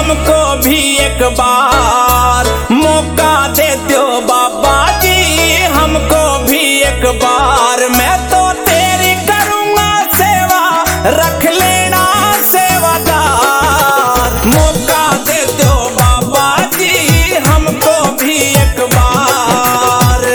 हमको भी एक बार मौका दे दो बाबा जी, हमको भी एक बार। मैं तो तेरी करूँगा सेवा, रख लेना सेवादार। मौका दे दो बाबा जी, हमको भी एक बार।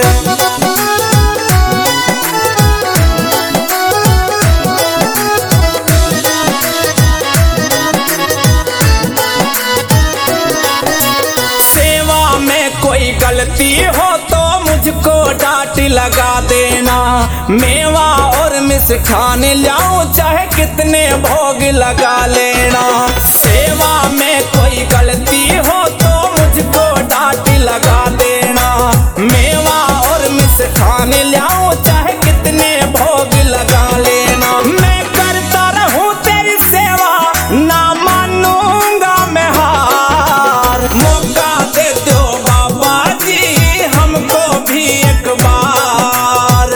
सेवा में कोई गलती हो तो मुझको डांट लगा देना। मेवा और मिष्ठान लाऊं चाहे कितने भोग लगा लेना। सेवा में कोई गलती हो तो मुझको डांट लगा देना। मेवा और मिष्ठान लाऊं चाहे कितने भोग लगा लेना। मैं करता रहूं तेरी सेवा, ना मानूंगा मैं हार। मौका दे दो बाबा जी, हमको भी एक बार।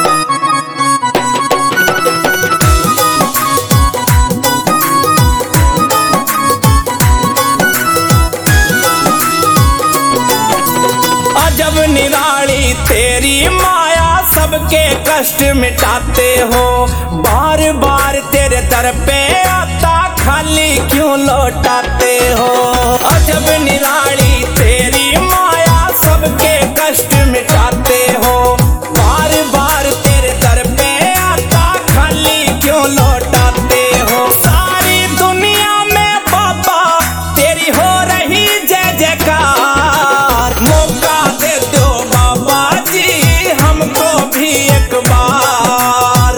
अजब निराली तेरी माया, सबके कष्ट मिटाते हो। बार बार तेरे दर पे आता, खाली क्यों लौटाते हो। अजब निराली तेरी माया, सबके कष्ट मिटाते हो। बार बार तेरे दर पे आता, खाली क्यों लौटाते हो। सारी दुनिया में बाबा तेरी हो रही जय जयकार। मौका दे दो बाबा जी, हमको भी एक बार।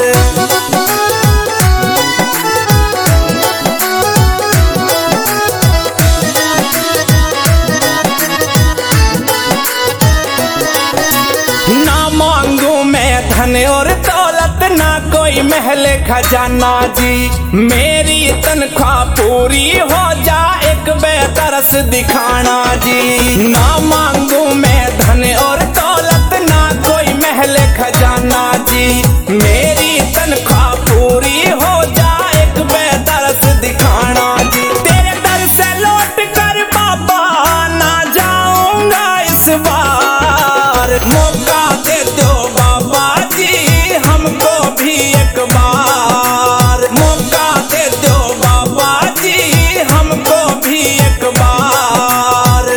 ना मांगू मैं धन और दौलत, ना कोई महल खजाना जी। मेरी तनख्वाह पूरी हो जा, एक बेतरस दिखाना जी। ना मांगू मैं धन और दौलत, ना कोई महल खजाना जी। मेरी तनख्वाह पूरी हो जा, एक बेतरस दिखाना जी। तेरे दर से लौट कर बाबा ना जाऊंगा इस बार। मौका दे दो बाबा जी, हमको भी एक बार। मौका दे दो बाबा जी, हमको भी एक बार।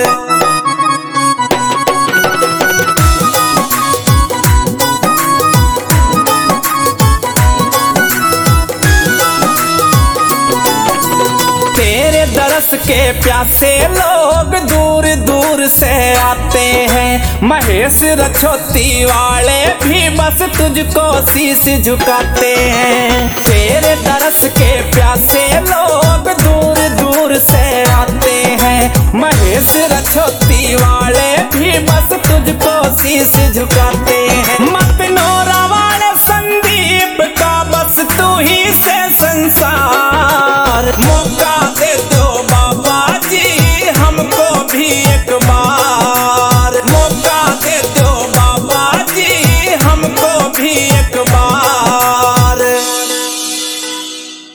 तेरे दरस के प्यासे लोग दूर दूर से आते हैं। महेश रछोती वाले भी बस तुझको शीश झुकाते हैं। तेरे दरस के प्यासे लोग